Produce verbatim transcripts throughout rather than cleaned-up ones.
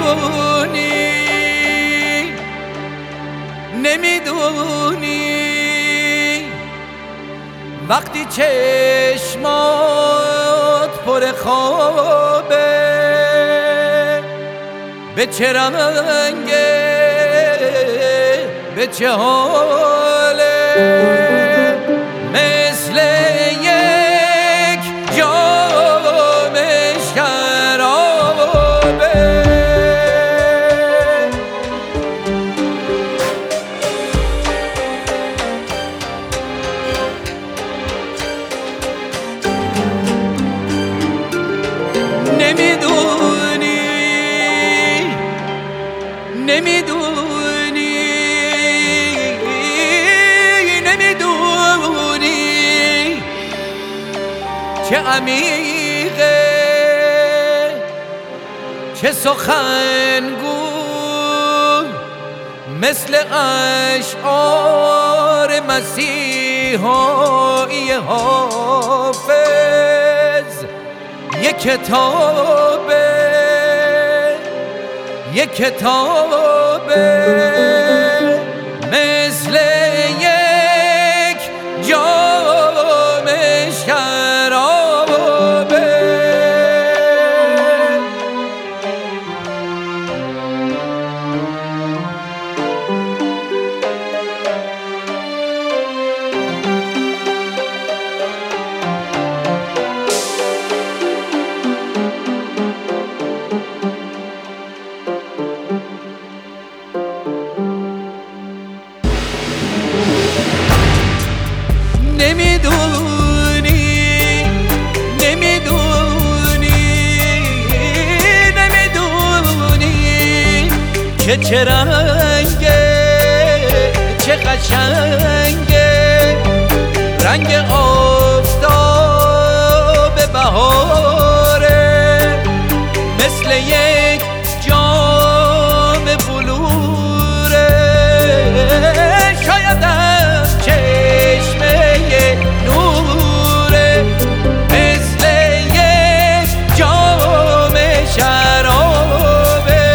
نمیدونی وقتی چشمات پر خوابه به چه رنگه به چه حاله مثل یک جام شرابه نمیدونی نمیدونی نمیدونی چه عمیقه چه سخنگو مثل اشعار مسیحایی حافظ یک کتابه یک کتابه مثل یک جام شرابه نمیدونی نمیدونی نمیدونی که چه رنگه چه قشنگه رنگ آفتاب بهاره مثل یک جام بلوره شایدم چشمه نوره مثل یک جام شرابه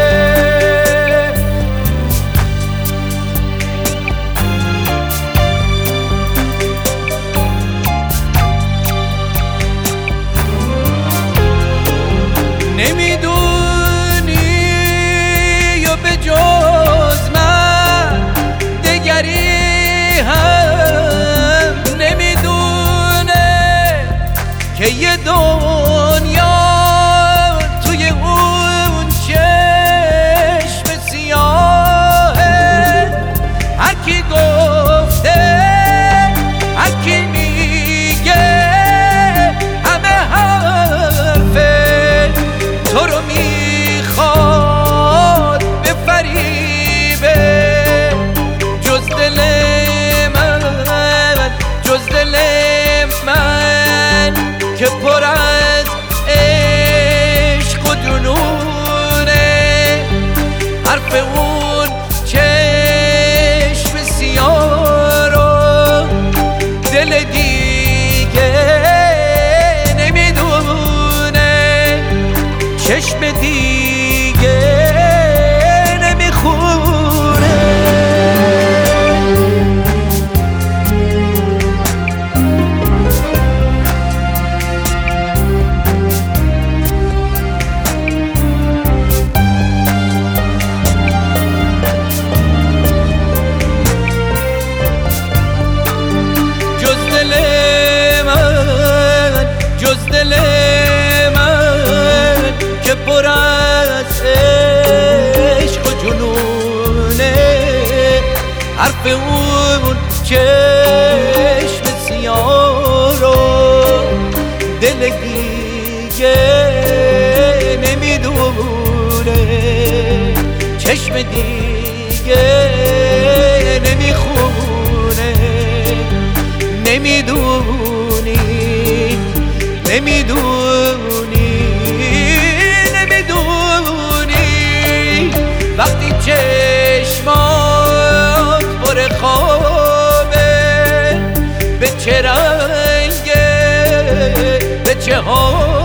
نمیدونی یا به جز من دگری هم نمیدونه که یه دنیا توی اون چشم سیاهه هر کی گفته هر کی میگه همه حرفه تو رو میخواد بفریبه جز دل من جز دل من که پر از عشق و جنونه حرف اون چشم سیاه رو دل دیگه نمیدونه چشم دیگه نمیخونه جز دل من جز دل من که پر از عشق و جنونه حرف اون چشم سیاه رو دل دیگه نمیدونه چشم دیگه نمیخونه نمیدونی نمیدونی نمیدونی وقتی چشمات پر خوابه به چه رنگه به چه حال